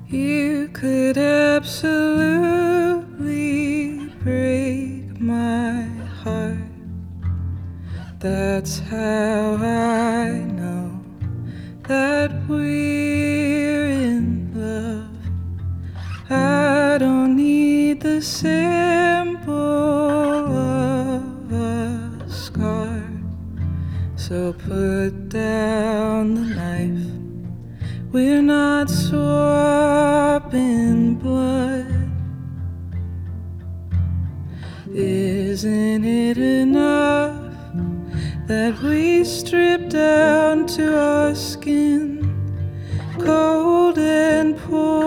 You could absolutely break my heart. That's how I know that we're in love. I don't need the symbol of a scar, so put down the knife. We're not swapping blood. Isn't it enough that we strip down to our skin, cold and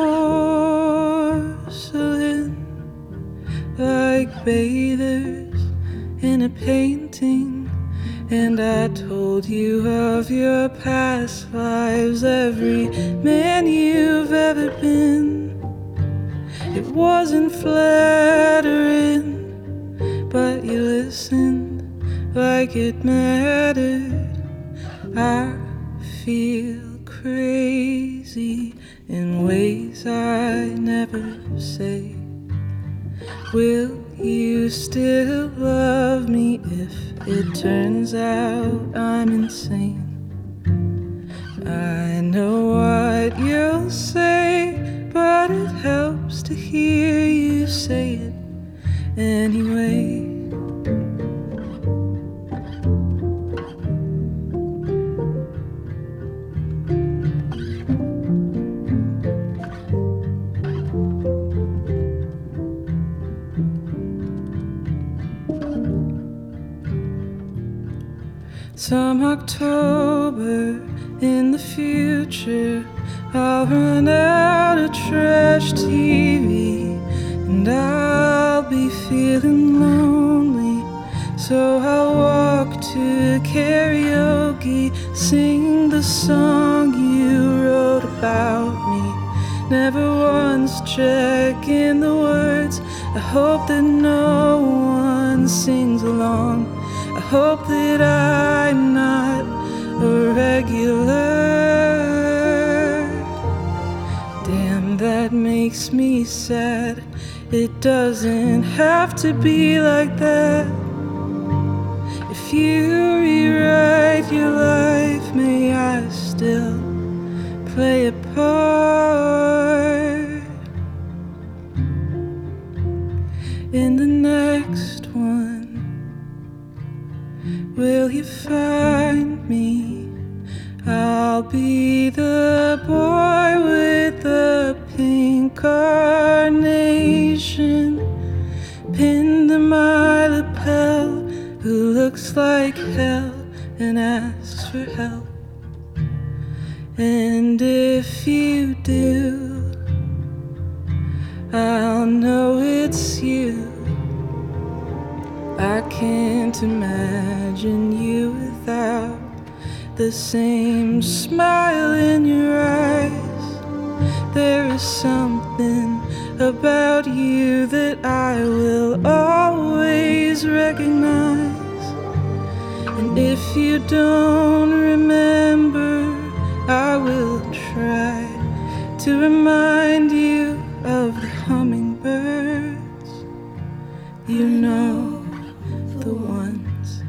porcelain, like bathers in a painting? And I told you of your past lives, every man you've ever been. It wasn't flattering, but you listened like it mattered. I feel crazy in ways I never say. Will you still love me if it turns out I'm insane? I know what you'll say, but it helps to hear you say it anyway. Some October in the future, I'll run out of trash TV, and I'll be feeling lonely. So I'll walk to karaoke, sing the song you wrote about me. Never once checking the words. I hope that no one sings along. I hope that I'm not a regular. Damn, that makes me sad. It doesn't have to be like that. If you rewrite your life, may I still play a part in the next one. Will you find me? I'll be the boy with the pink carnation pinned to my lapel, who looks like hell and asks for help. And if you do, I'll know it's you. I can't imagine you without the same smile in your eyes. There is something about you that I will always recognize. And if you don't remember, I will try to remind you of the hummingbirds. You know, the ones,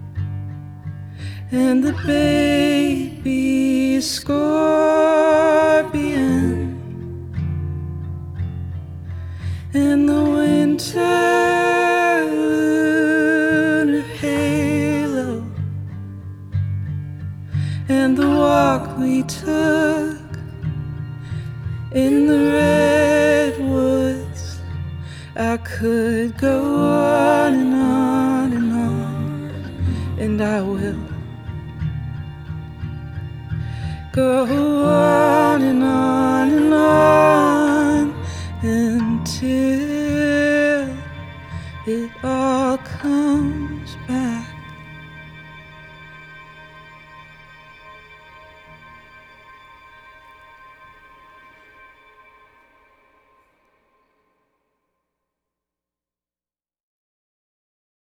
and the baby scorpion, and the winter lunar halo, and the walk we took in the redwoods. I could go on and on and on, and I will go on and on and on until it all